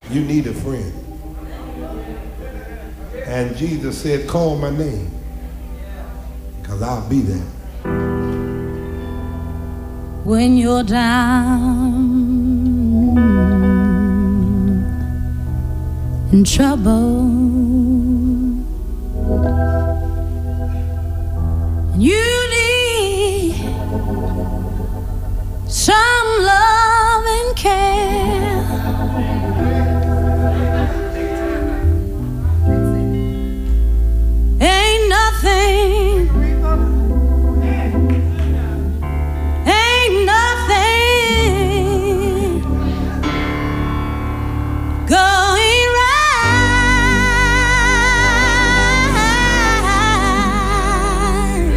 You need a friend. And Jesus said, call my name, because I'll be there. When you're down in trouble, you need some love and care. Ain't nothing going right.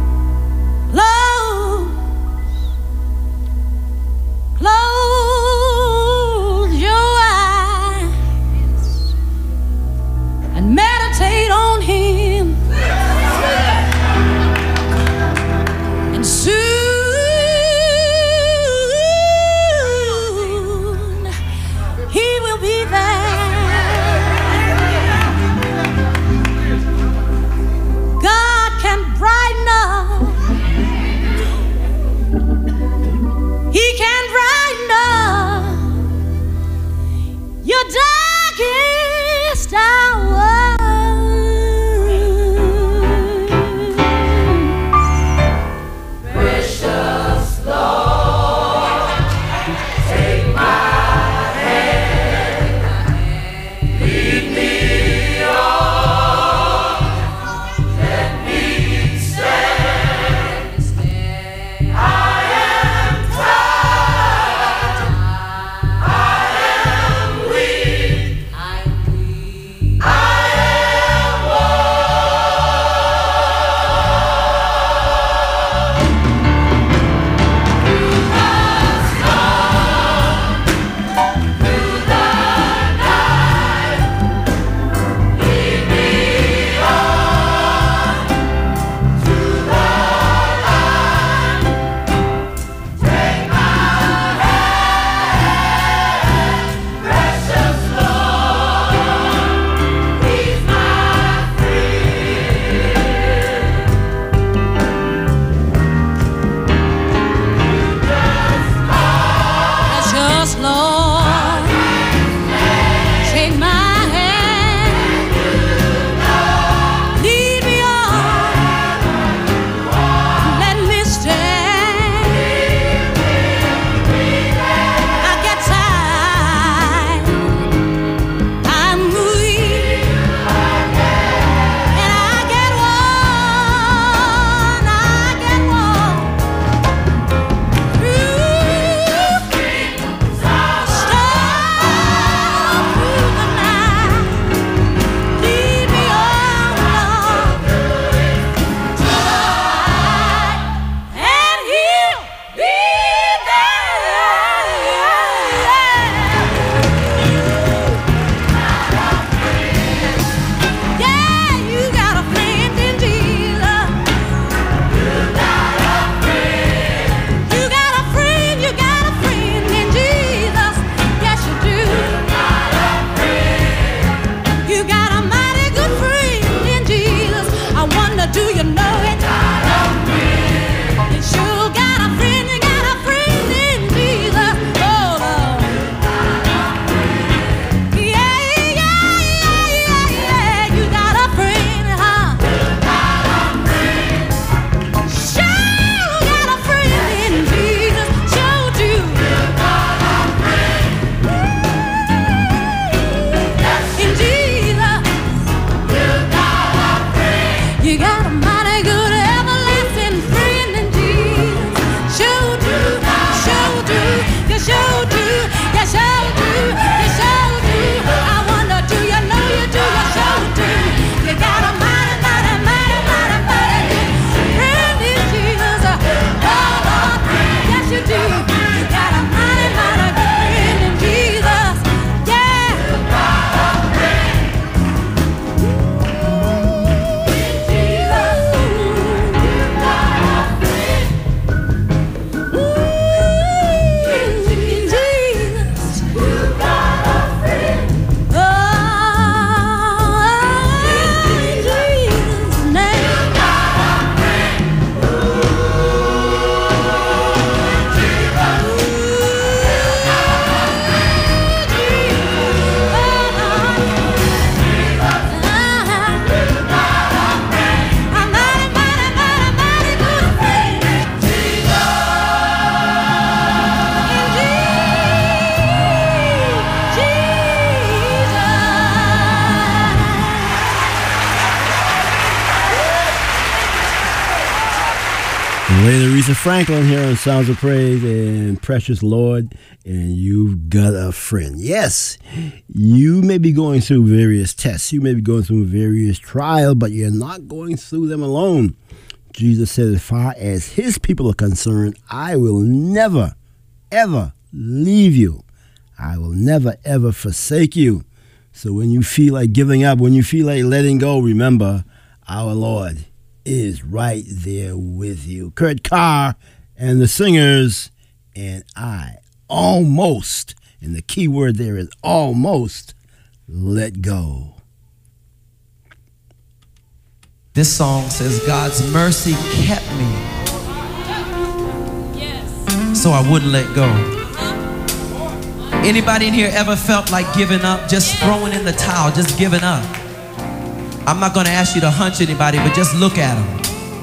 Close Lady Aretha Franklin here on Sounds of Praise and Precious Lord, and you've got a friend. Yes, you may be going through various tests. You may be going through various trials, but you're not going through them alone. Jesus said, as far as his people are concerned, I will never, ever leave you. I will never, ever forsake you. So when you feel like giving up, when you feel like letting go, remember, our Lord is right there with you. Kurt Carr and the Singers, and I almost, and the key word there is almost, let go. This song says, God's mercy kept me, so I wouldn't let go. Anybody in here ever felt like giving up, just throwing in the towel, just giving up? I'm not going to ask you to hunch anybody, but just look at them.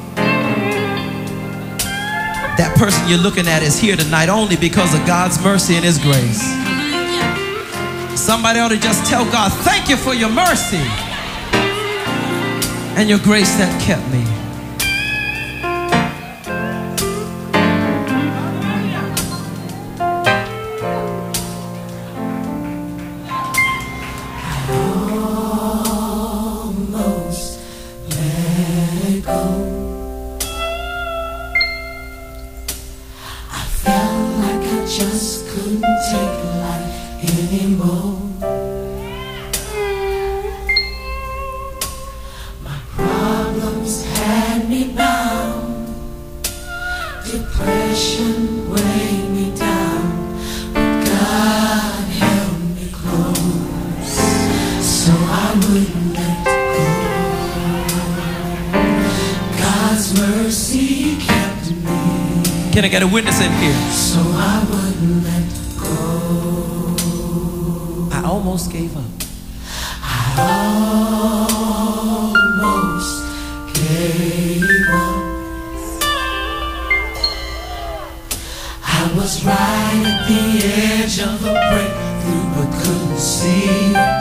That person you're looking at is here tonight only because of God's mercy and his grace. Somebody ought to just tell God, thank you for your mercy and your grace that kept me. Can I get a witness in here? So I wouldn't let go. I almost gave up. I almost gave up. I was right at the edge of a breakthrough, but couldn't see it.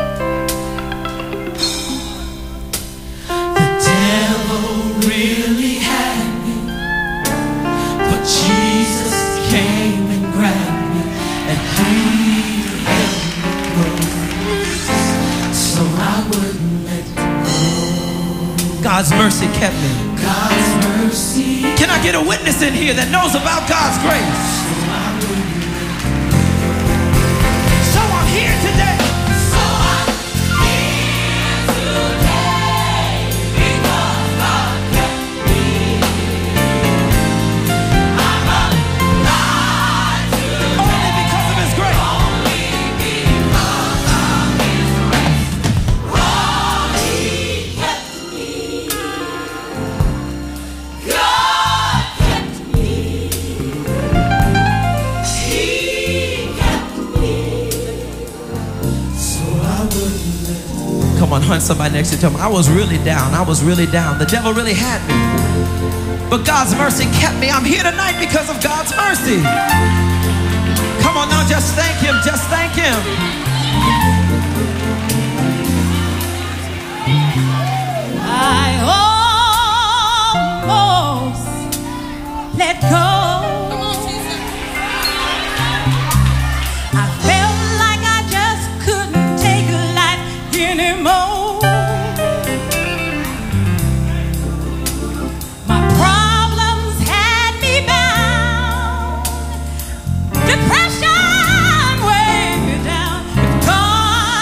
The devil really had me, but Jesus came and grabbed me, and he held me close, so I wouldn't let go. God's mercy kept me. God's mercy. Can I get a witness in here that knows about God's grace? So I'm here today. So I'm here today because God kept me. I'm alive today. Only because of his grace. Only because of his grace. Oh, he kept me. God kept me. He kept me. So I wouldn't let go. Come on, hunt somebody next to you. Tell them, I was really down. I was really down. The devil really had me. But God's mercy kept me. I'm here tonight because of God's mercy. Come on now, just thank him. Just thank him. I almost let go. I felt like I just couldn't take life anymore. My problems had me bound. Depression weighed me down. If God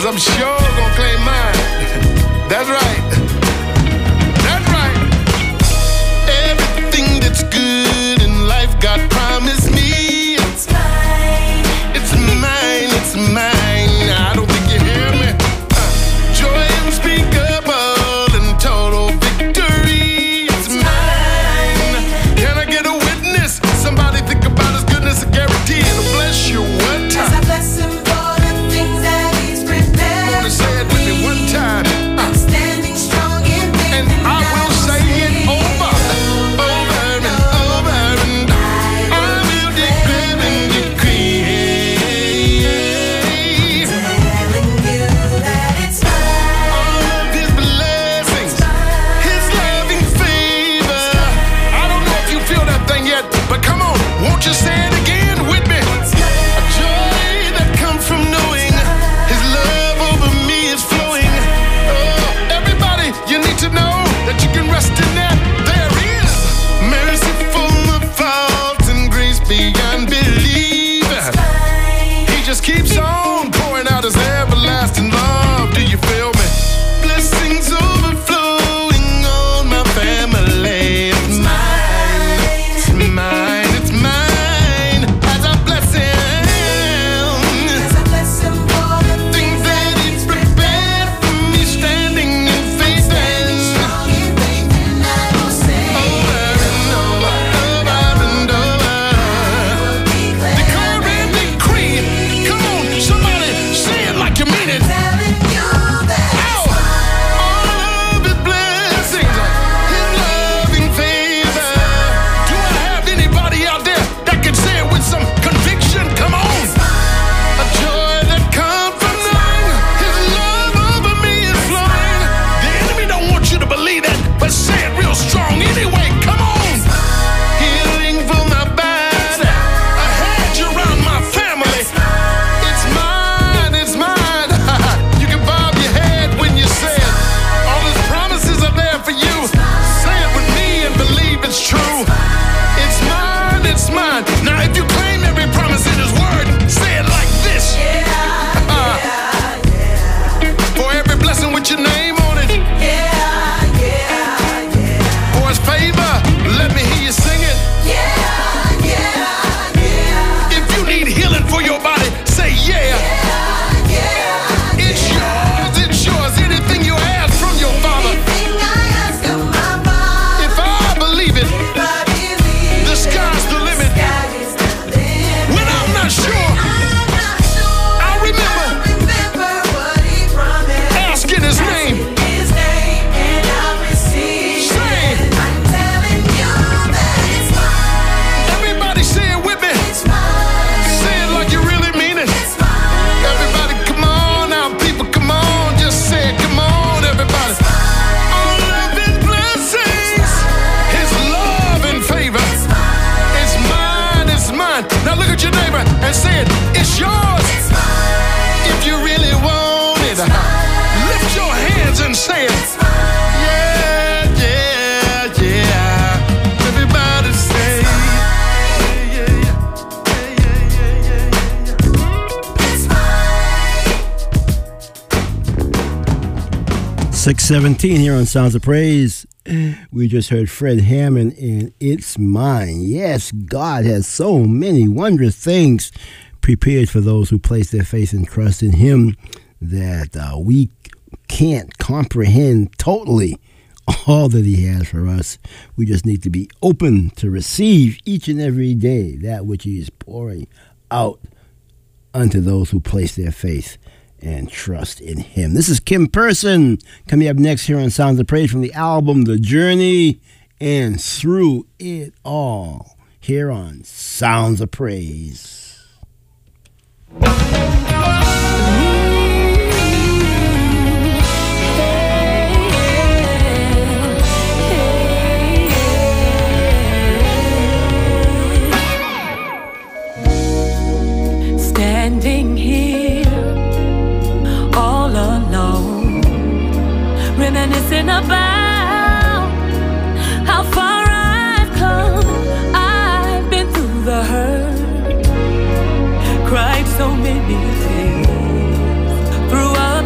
Cause I'm sure gonna claim mine. That's right. That's right. Everything that's good in life God promised me. It's mine. It's mine. It's mine. I don't think you hear me. Joy unspeakable and total victory. It's mine. Can I get a witness? Somebody think about his goodness and guarantee it'll bless you one time. As I bless him for the things that he's prepared. Wanna say it with me one time. I'm standing strong in faith. And I will say it over, over and over, and I will declare and decree. Telling you that it's mine. All of his blessings, his loving favor. I don't know if you feel that thing yet, but come on, won't you say it again with me? A joy that comes from knowing his love over me is flowing. Oh, everybody, you need to know that you can rest in that. There is mercy full of faults and grace beyond belief. He just keeps on pouring out his everlasting love. Do you feel me? Blessings overflowing on my family. It's mine. It's mine. It's mine. As I bless him. As I bless him for the Things that he's prepared for me, standing in faith and strong in faith, and I will say, over and over, over and over. Declare and decree. Come on, somebody say it like you mean it. telling you that Ow! All of his blessings, his loving favor. Do I have anybody out there that can say it with some conviction? Come on. A joy that comes from knowing his love over me is flowing. The enemy don't want you to believe that, but say it real strong anyway. Come on. Healing for my body, a hedge around my family. It's mine, it's mine. You can bob your head when you say it. All his promises are there for you. Say it with me and believe it's true. It's mine, it's mine. Now if you claim every promise in his word, say it like this. For every blessing with your name on it. For his favor, let me hear you sing it. If you need healing for your body, say yeah. It's yours, it's yours. Anything you ask from your Father. If I believe it, the sky's the limit. When I'm not sure, I remember asking his name. Say, everybody say it with me. Say it like you really mean it. Everybody, come on now, people, come on. Just say it, come on, everybody. All of his blessings, his love and favor. It's mine, it's mine. Now look at your neighbor and say it. It's yours. If you really want it, lift your hands and say it. Yeah, yeah, yeah. Everybody say, yeah, yeah, yeah. 6:17 here on Sounds of Praise. We just heard Fred Hammond and It's Mine. Yes, God has so many wondrous things prepared for those who place their faith and trust in Him that we can't comprehend totally all that He has for us. We just need to be open to receive each and every day that which He is pouring out unto those who place their faith and trust in Him. This is Kim Person coming up next here on Sounds of Praise from the album The Journey and Through It All here on Sounds of Praise. Standing here all alone, reminiscing about how far I've come. I've been through the hurt, cried so many tears through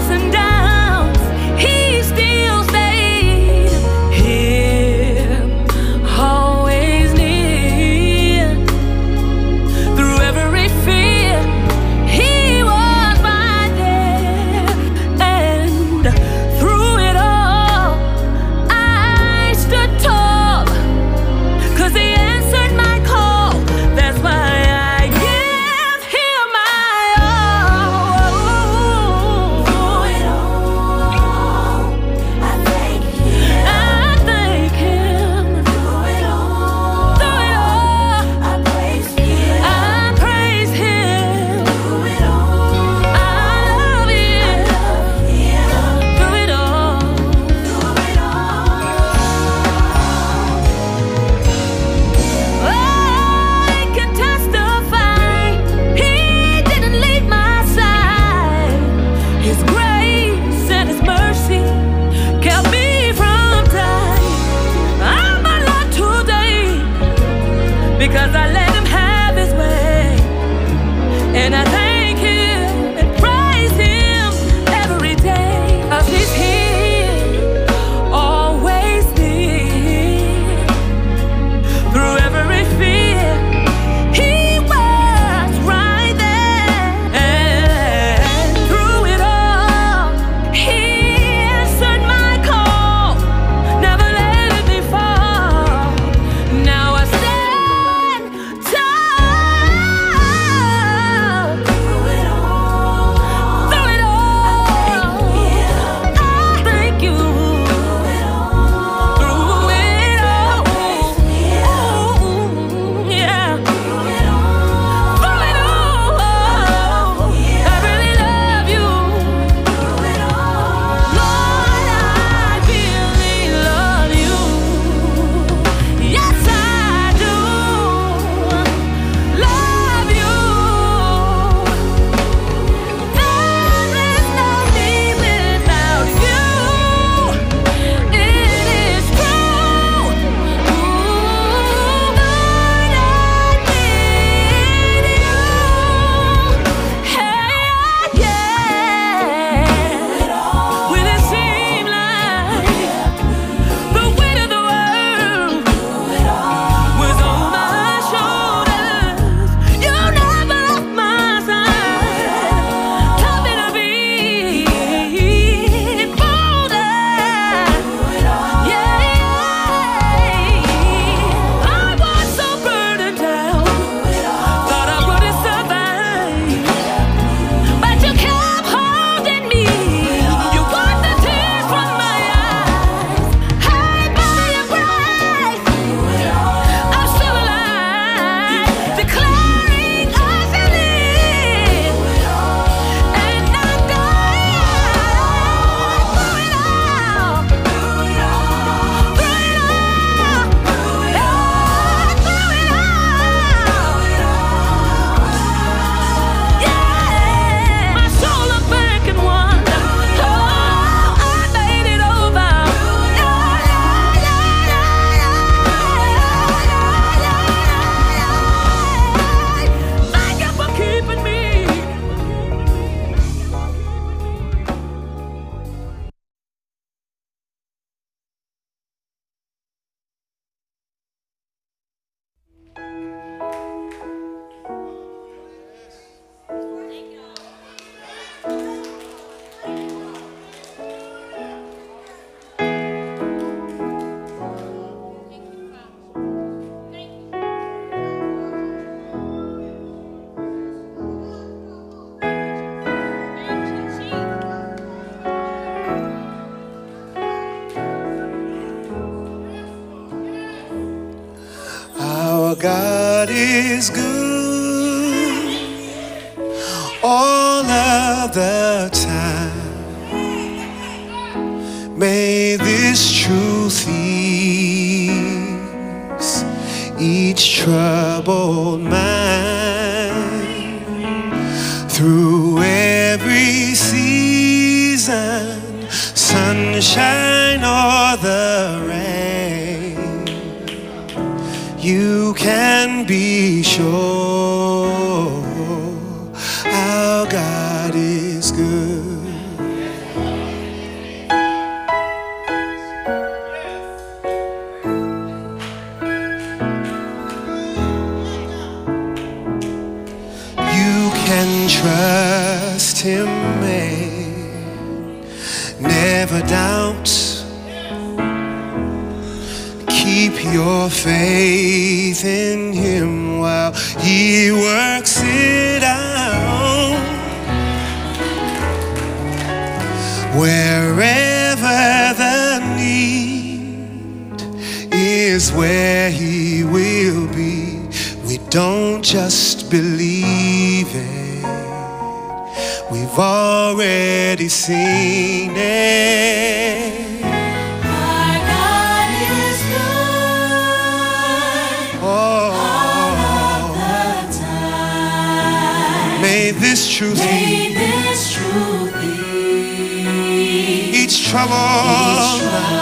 God is good all of the time. May this truth ease each troubled mind through every season, sunshine or the rain. You can be sure our God is good. You can trust Him, never doubt. Keep your faith in Him while He works it out. Wherever the need is, where He will be. We don't just believe it, we've already seen it. Our God is good all the time. May this truth May be this truth be each troubled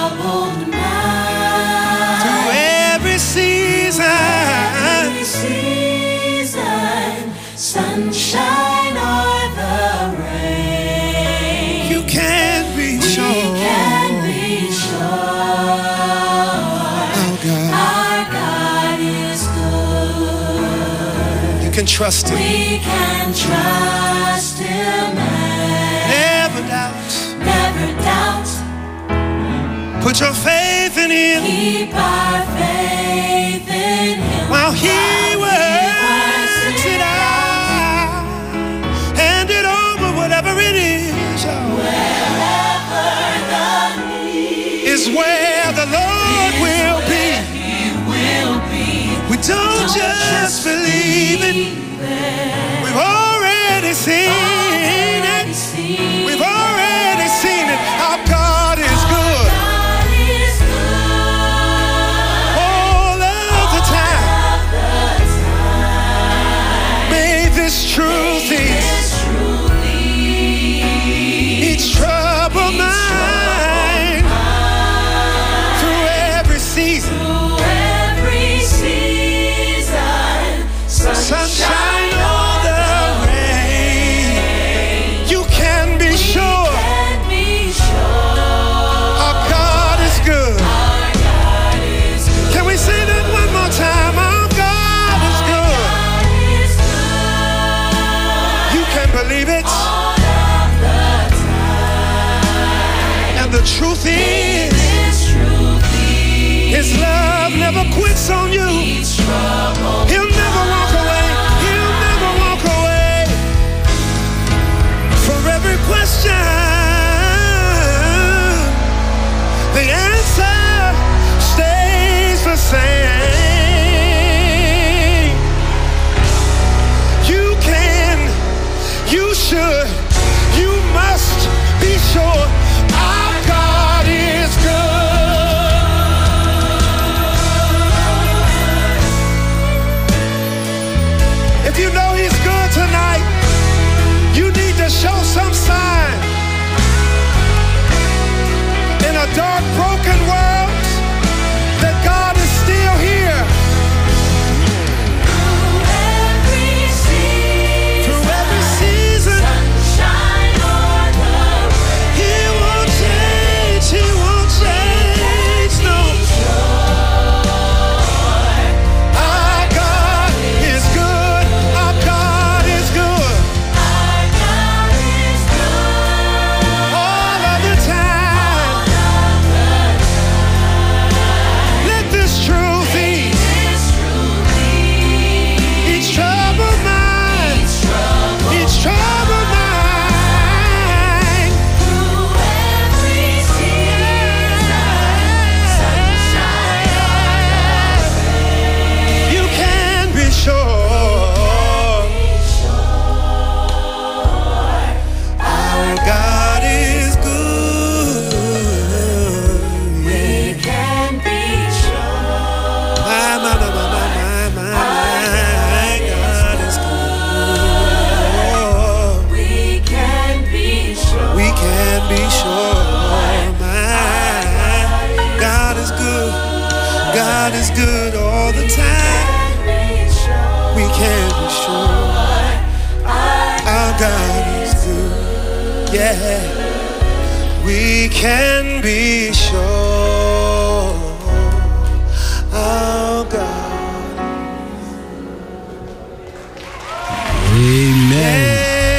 mind through every season. every season, sunshine or the rain. You can be We sure can be sure our God. our God is good. You can trust Him, We can trust Him and never doubt. never doubt. Put your faith in Him Keep our faith in Him while He works it out. Hand it over, whatever it is. Wherever the need Is where the Lord will be. He will be. We don't just believe it, we've already seen it. We've already seen it. Our God is good God is good all of the time. all the time. May this truth ease This truth each troubled mind through every season. through every season, Sunshine or the rain, you can be sure can be sure our God is good. our God is good. Can we say that one more time? Our God is good. God is good You can believe it. all of the time. And the truth is, This truth His love never quits on you. each trouble He'll never walk away. He'll never walk away. For every question, the answer stays the same. You can, you should, you must be sure our God is good. God is good. We can be sure. My, God is good. We can be sure. We can be sure. My God is good. God is good all the time. We can be sure. Our God is good. Yeah. We can be sure. Our God. Amen.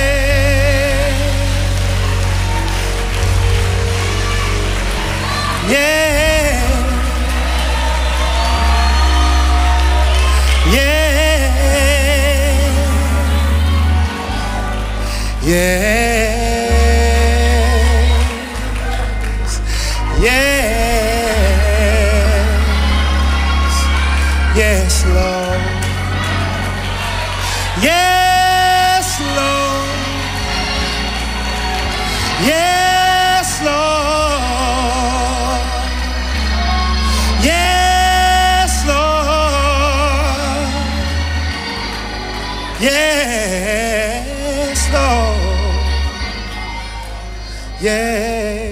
Yeah. Yeah. Yes. Yes. Yes, Lord. Yes, Lord. Yes, Lord. Yes, Lord. Yes, Lord. Yeah.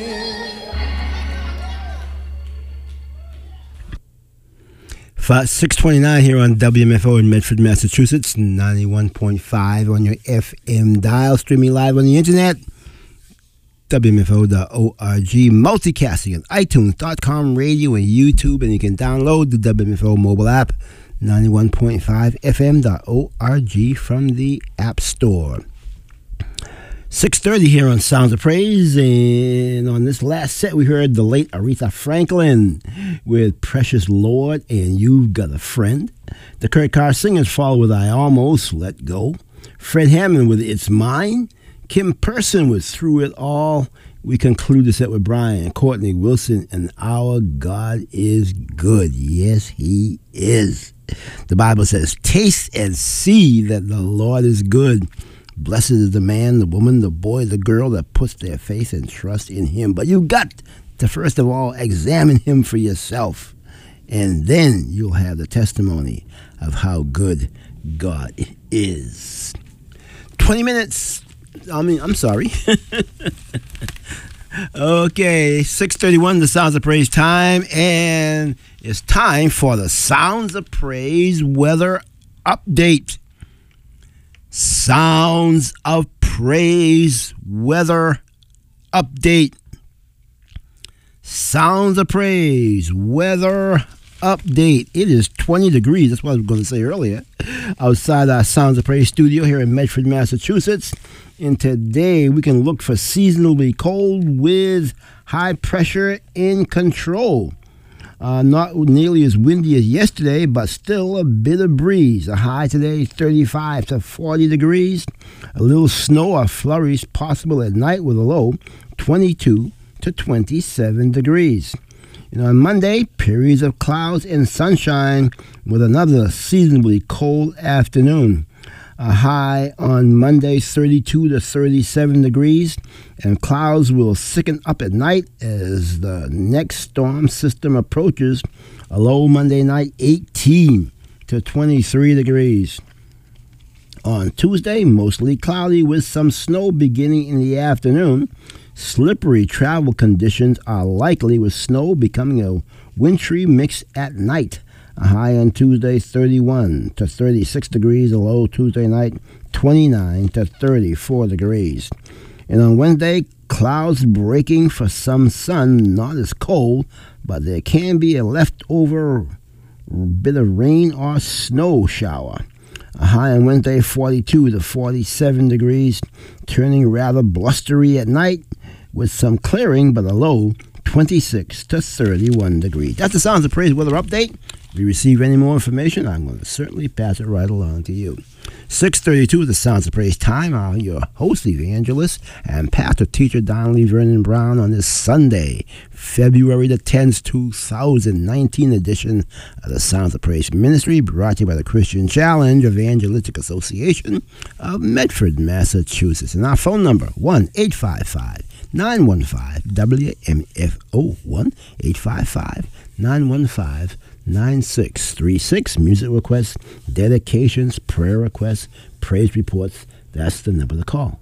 629 here on WMFO in Medford, Massachusetts, 91.5 on your FM dial, streaming live on the internet, WMFO.org, multicasting on iTunes.com, radio, and YouTube, and you can download the WMFO mobile app, 91.5 FM.org from the App Store. 6:30 here on Sounds of Praise, and on this last set we heard the late Aretha Franklin with Precious Lord and You've Got a Friend. The Kurt Carr Singers follow with I Almost Let Go. Fred Hammond with It's Mine. Kim Person with Through It All. We conclude the set with Brian Courtney Wilson and Our God is Good. Yes, He is. The Bible says, taste and see that the Lord is good. Blessed is the man, the woman, the boy, the girl that puts their faith and trust in Him. But you've got to, first of all, examine Him for yourself. And then you'll have the testimony of how good God is. 20 minutes. I'm sorry. Okay, 6:31, the Sounds of Praise time. And it's time for the Sounds of Praise weather update. Sounds of Praise weather update. Sounds of Praise weather update. It is 20 degrees. That's what I was going to say earlier. Outside our Sounds of Praise studio here in Medford, Massachusetts. And today we can look for seasonably cold with high pressure in control. Not nearly as windy as yesterday, but still a bit of breeze. A high today, 35 to 40 degrees. A little snow or flurries possible at night with a low, 22 to 27 degrees. On Monday, periods of clouds and sunshine with another seasonably cold afternoon. A high on Monday, 32 to 37 degrees, and clouds will thicken up at night as the next storm system approaches. A low Monday night, 18 to 23 degrees. On Tuesday, mostly cloudy with some snow beginning in the afternoon. Slippery travel conditions are likely with snow becoming a wintry mix at night. A high on Tuesday, 31 to 36 degrees. A low Tuesday night, 29 to 34 degrees. And on Wednesday, clouds breaking for some sun, not as cold, but there can be a leftover bit of rain or snow shower. A high on Wednesday, 42 to 47 degrees, turning rather blustery at night with some clearing, but a low 26 to 31 degrees. That's the Sounds of Praise weather update. If you receive any more information, I'm going to certainly pass it right along to you. 6:32, the Sounds of Praise time. I'm your host, evangelist, and pastor teacher Donnelly Vernon Brown on this Sunday, February the 10th, 2019 edition of the Sounds of Praise Ministry, brought to you by the Christian Challenge Evangelistic Association of Medford, Massachusetts. And our phone number, 1-855-915-WMFO, 1-855-915-9636. Music requests, dedications, prayer requests, praise reports. That's the number to call.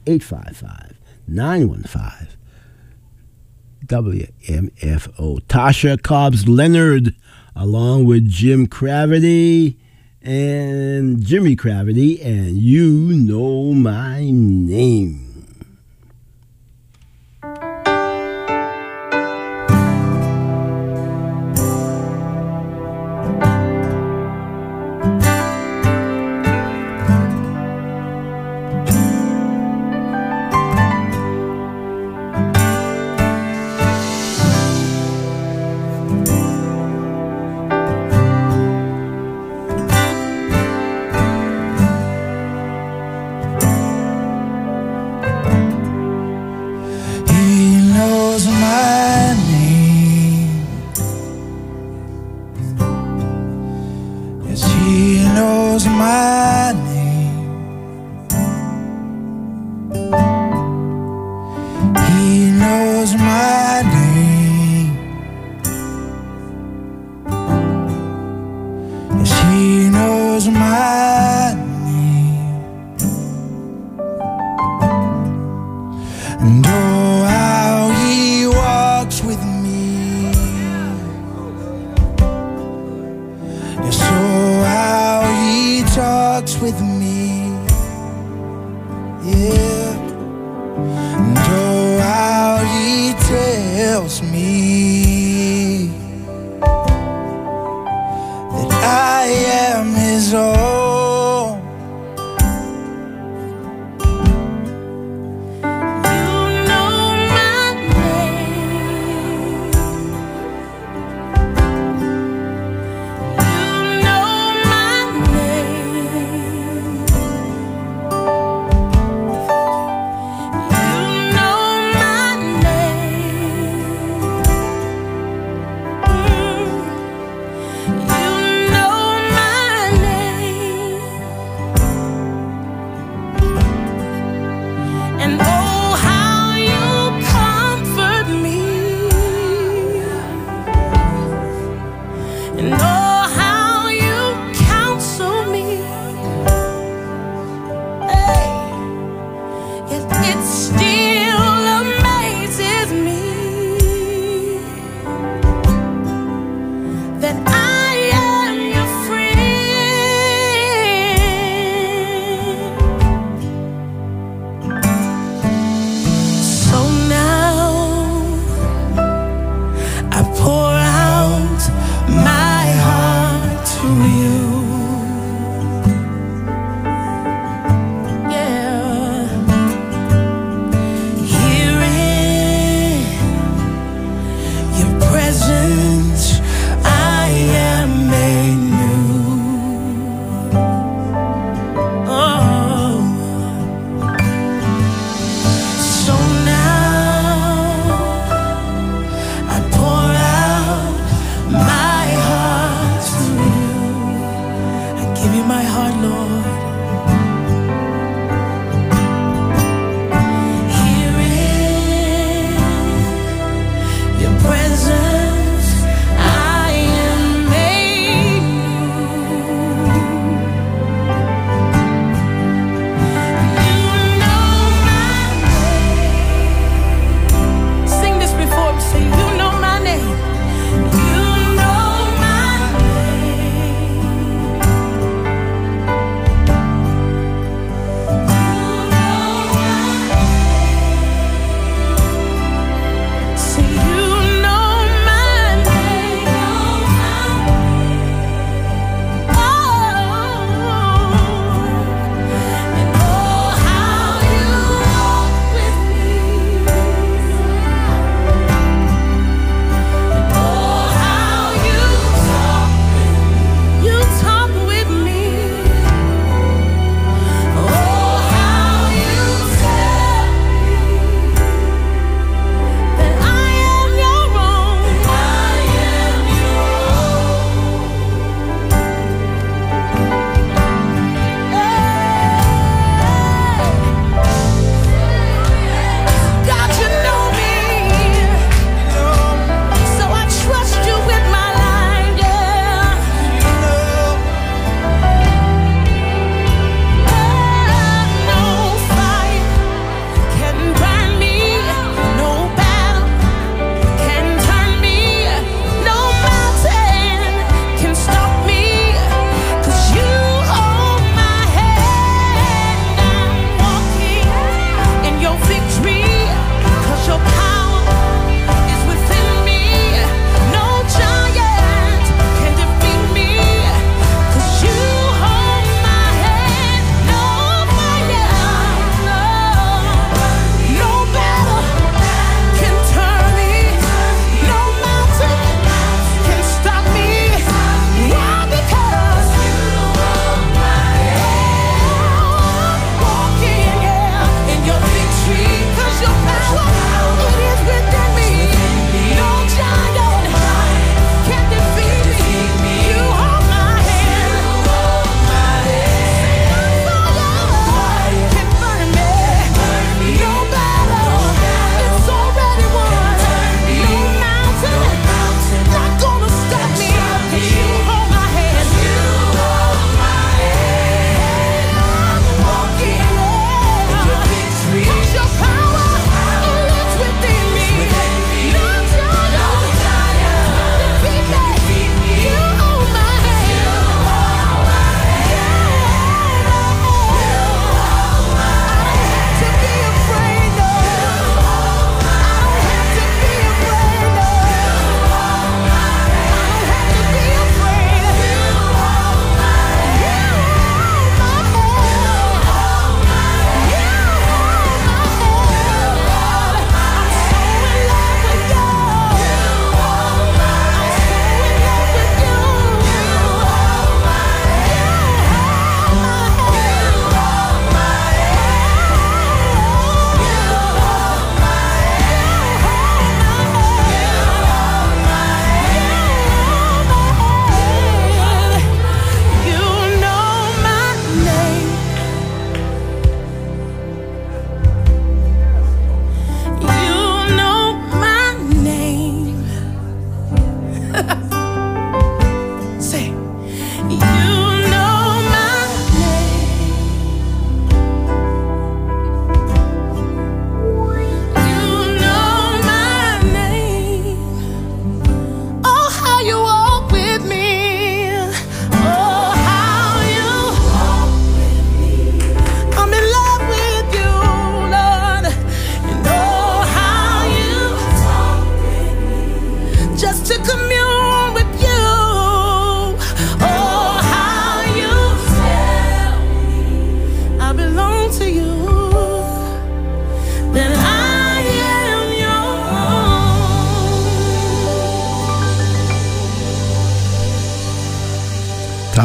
1-855-915-WMFO. Tasha Cobbs Leonard, along with Jim Cravity and Jimmy Cravity, and You Know My Name. Yeah, and oh, how he takes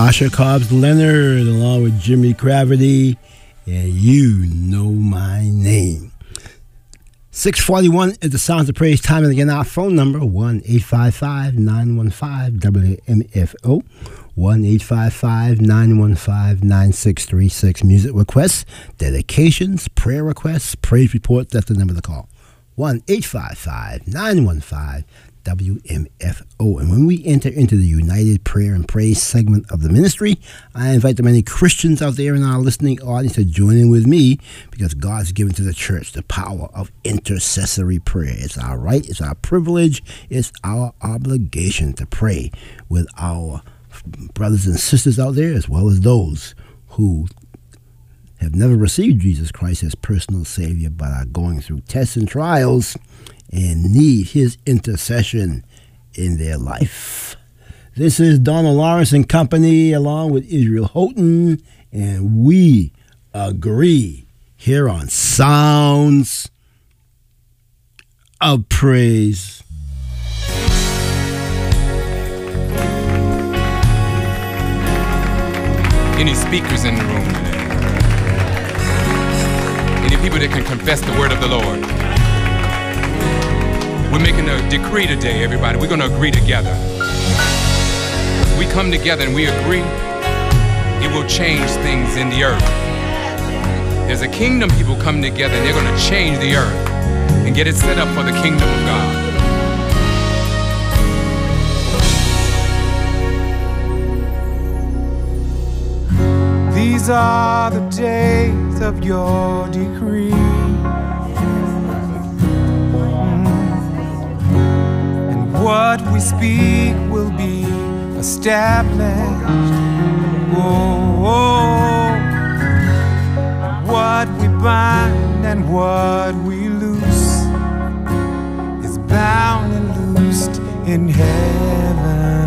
Tasha Cobbs Leonard, along with Jimmy Gravity, and You Know My Name. 641 is the Sounds of Praise time, and again, our phone number, 1-855-915-WMFO, 1-855-915-9636. Music requests, dedications, prayer requests, praise reports, that's the number to call. 1-855-915-WMFO. And when we enter into the United Prayer and Praise segment of the ministry, I invite the many Christians out there in our listening audience to join in with me, because God's given to the church the power of intercessory prayer. It's our right, it's our privilege, it's our obligation to pray with our brothers and sisters out there, as well as those who have never received Jesus Christ as personal Savior, but are going through tests and trials and need His intercession in their life. This is Donald Lawrence and Company, along with Israel Houghton, and we agree here on Sounds of Praise. Any speakers in the room today? Any people that can confess the word of the Lord? We're making a decree today, everybody. We're going to agree together. We come together and we agree, it will change things in the earth. There's a kingdom, people come together and they're going to change the earth and get it set up for the kingdom of God. These are the days of your decree. And what we speak will be established. Oh, what we bind and what we loose is bound and loosed in heaven.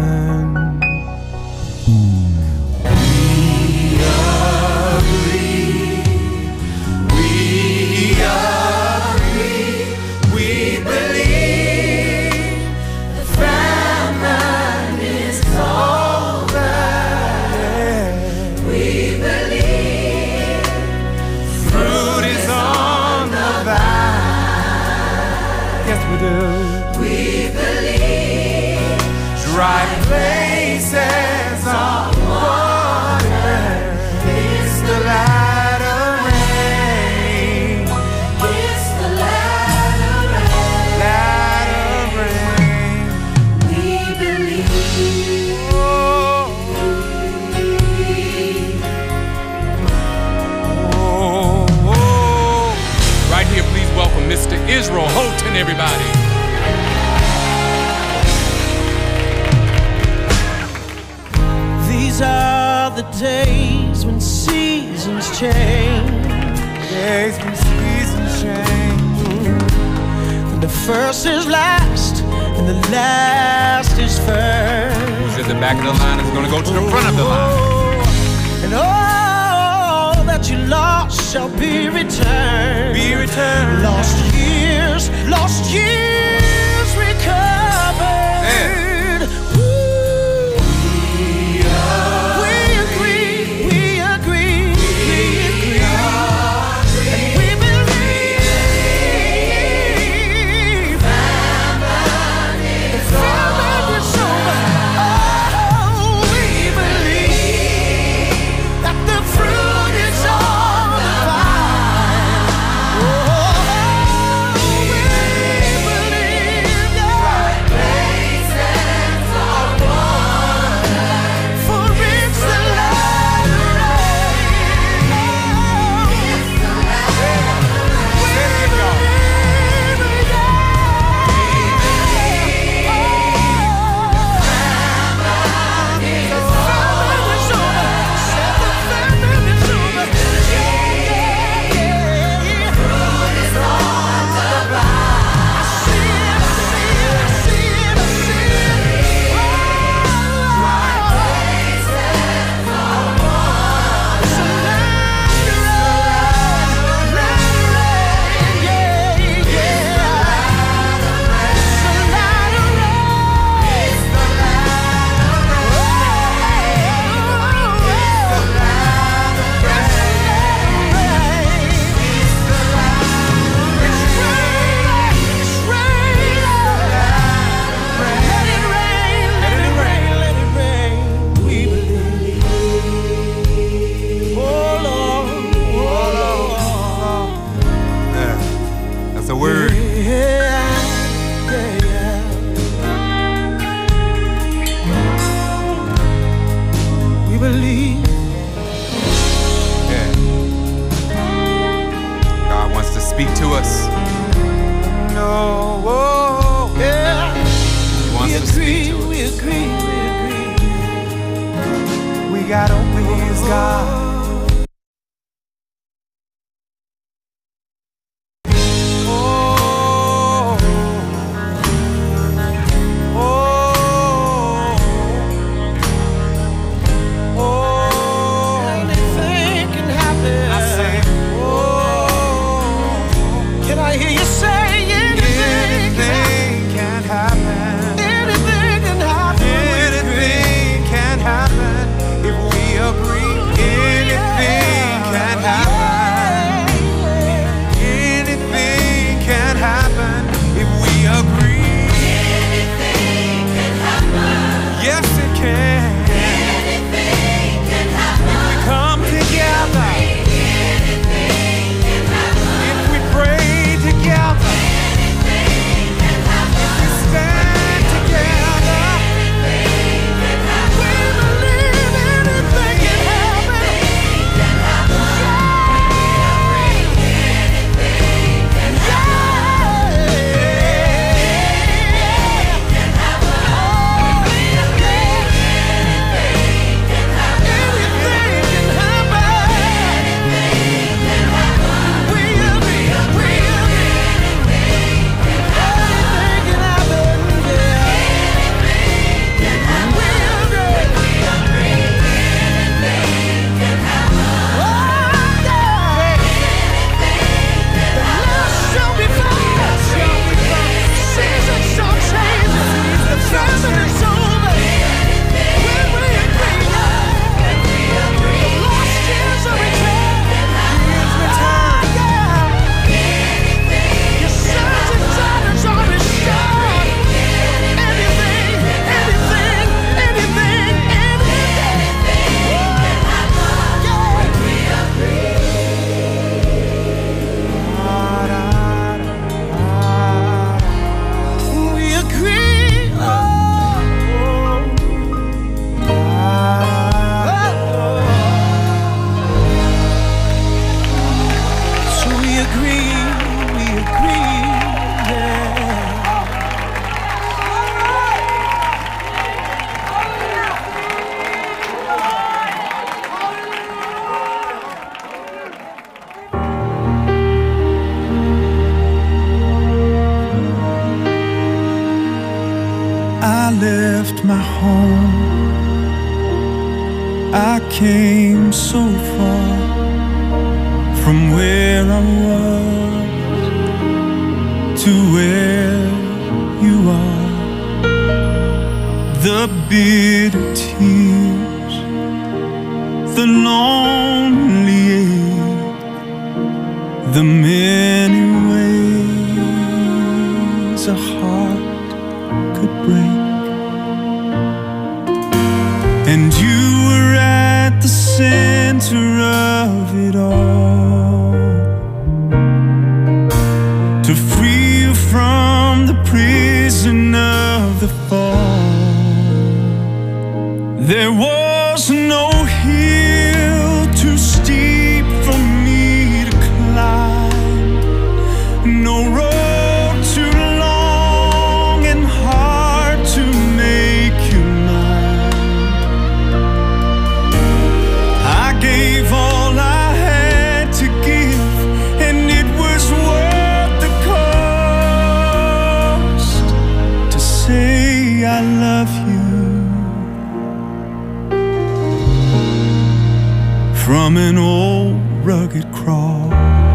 We believe dry places of water. It's the latter rain. it's the latter rain. Latter rain. We believe. Oh, oh, oh. Right here, please welcome Mr. Israel Houghton, everybody. These are the days when seasons change. Days when seasons change. When the first is last and the last is first. Who's at the back of the line is going to go to the front of the line. And all that you lost shall be returned. Be returned. Lost years recovered. Yeah. Ooh. We agree. And we believe. The famine is over. Oh, we believe that the fruit is on the vine. Oh, we left my home, I came so far from where I was to where you are. The bitter tears, the lonely ache, the many ways a heart could break. And you were at the center of it all, to free you from the prison of the fall. There was no hill too steep for me to climb, no road too long and hard to make you mine. I gave all I had to give, and it was worth the cost to say I love you. From an old rugged cross,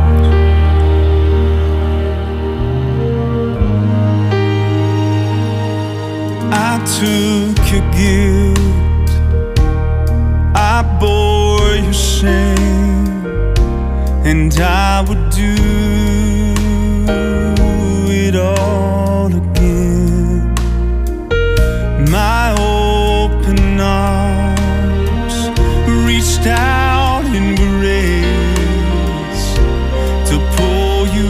I took your guilt, I bore your shame, and I would do it all again. My open arms reached out in grace to pull you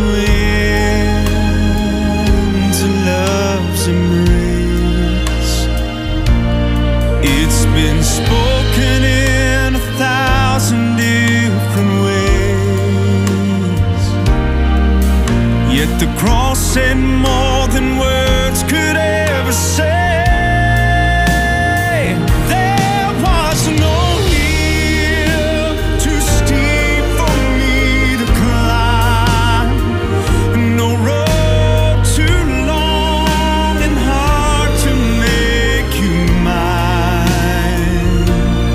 into love's embrace. It's been spoken in 1,000 different ways, yet the cross said more than words could ever say. There was no hill too steep for me to climb, no road too long and hard to make you mine.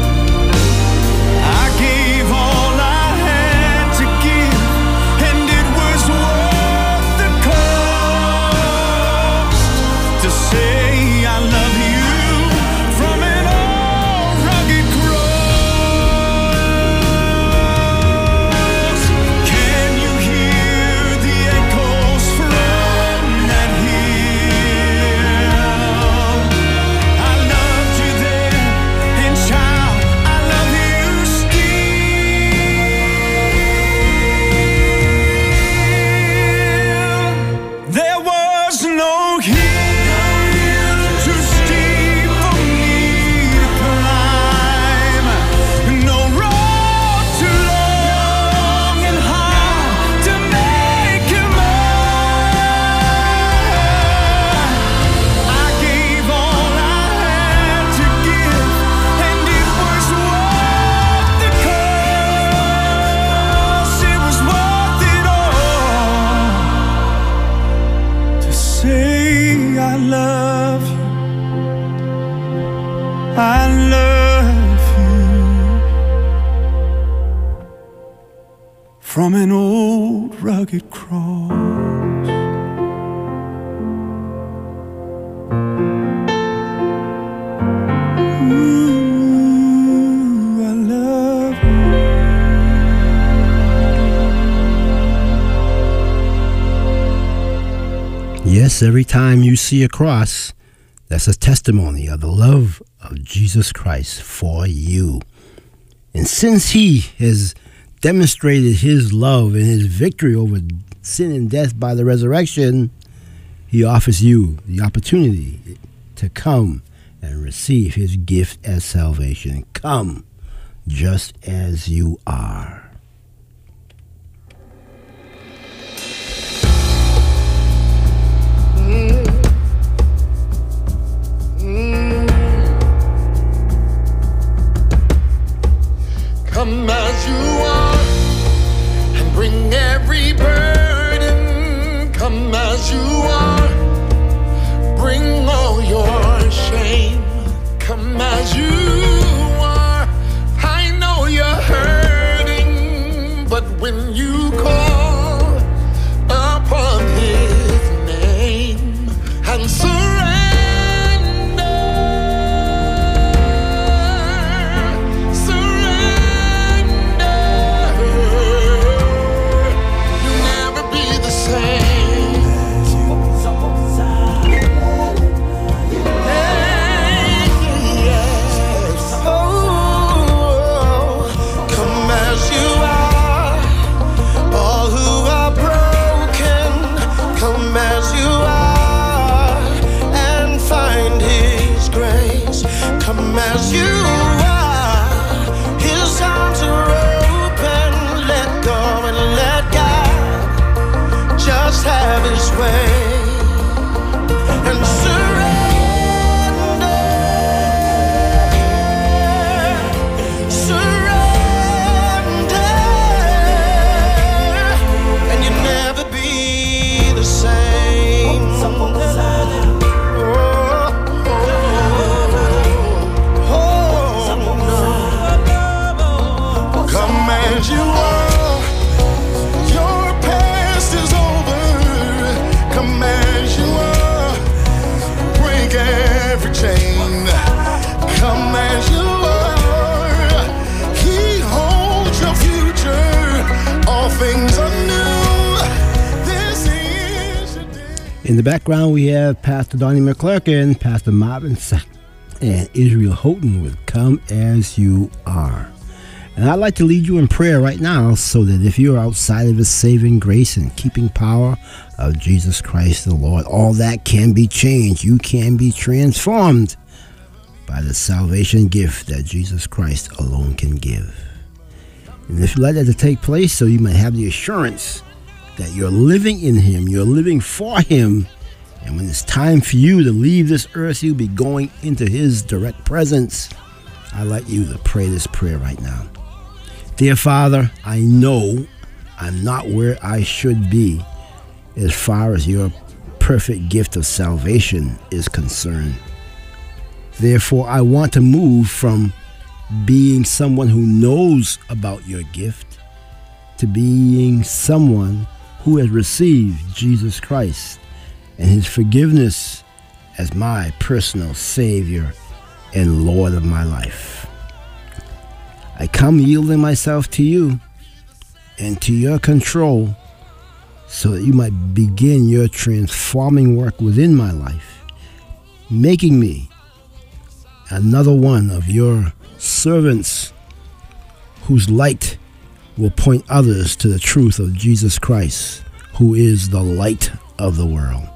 I gave all I had to give, and it was worth the cost to say I love you from an old rugged cross. Can you hear the echoes from that hill? I loved you then, and child, I love you still. There was no hill too steep for me to climb, no road too long and hard to make you mine. I gave all I had to give, and it was worth the cost. It was worth it all to say I love you. I love you from an old rugged cross. Ooh, I love you. Yes, every time you see a cross, that's a testimony of the love of Jesus Christ for you. And since he has demonstrated his love and his victory over sin and death by the resurrection, he offers you the opportunity to come and receive his gift as salvation. Come just as you are. Come as you are and bring every burden. Come as you are, bring all your shame. In the background, we have Pastor Donnie McClurkin, Pastor Marvin Sack, and Israel Houghton with Come As You Are. And I'd like to lead you in prayer right now so that if you're outside of His saving grace and keeping power of Jesus Christ the Lord, all that can be changed. You can be transformed by the salvation gift that Jesus Christ alone can give. And if you let that to take place, so you might have the assurance that you're living in Him, you're living for Him, and when it's time for you to leave this earth, you'll be going into His direct presence. I'd like you to pray this prayer right now. Dear Father, I know I'm not where I should be as far as your perfect gift of salvation is concerned. Therefore, I want to move from being someone who knows about your gift to being someone who has received Jesus Christ and His forgiveness as my personal Savior and Lord of my life. I come yielding myself to you and to your control so that you might begin your transforming work within my life, making me another one of your servants whose light will point others to the truth of Jesus Christ, who is the light of the world.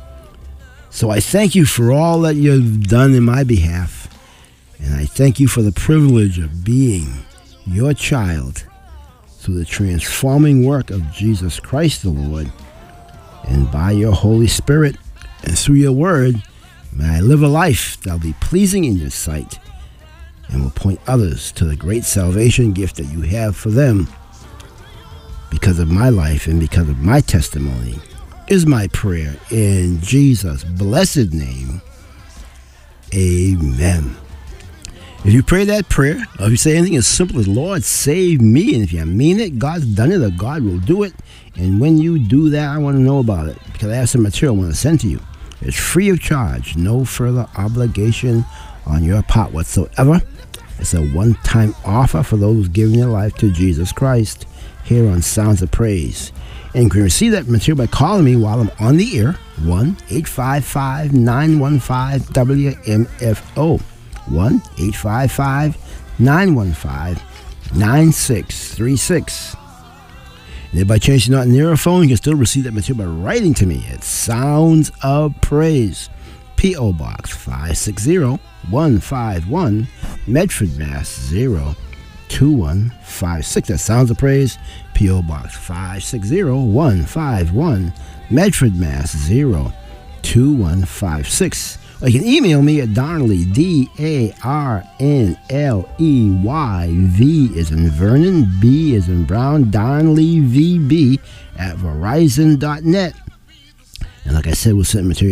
So I thank you for all that you've done in my behalf. And I thank you for the privilege of being your child through the transforming work of Jesus Christ the Lord. And by your Holy Spirit and through your word, may I live a life that will be pleasing in your sight and will point others to the great salvation gift that you have for them. Because of my life and because of my testimony is my prayer in Jesus' blessed name. Amen. If you pray that prayer, or if you say anything as simple as, Lord, save me, and if you mean it, God's done it, or God will do it. And when you do that, I want to know about it, because I have some material I want to send to you. It's free of charge, no further obligation on your part whatsoever. It's a one-time offer for those giving their life to Jesus Christ here on Sounds of Praise. And you can receive that material by calling me while I'm on the air, 1-855-915-WMFO. 1-855-915-9636. And if by chance you're not near a phone, you can still receive that material by writing to me at Sounds of Praise, P.O. Box 560-151, Medford, Mass. 02156. That's Sounds of Praise, P.O. Box 560-151, Medford, Mass. 02156. Or you can email me at Darnley, D-A-R-N-L-E-Y, V as in Vernon, B as in Brown, Darnley, VB at Verizon.net. And like I said, we'll send material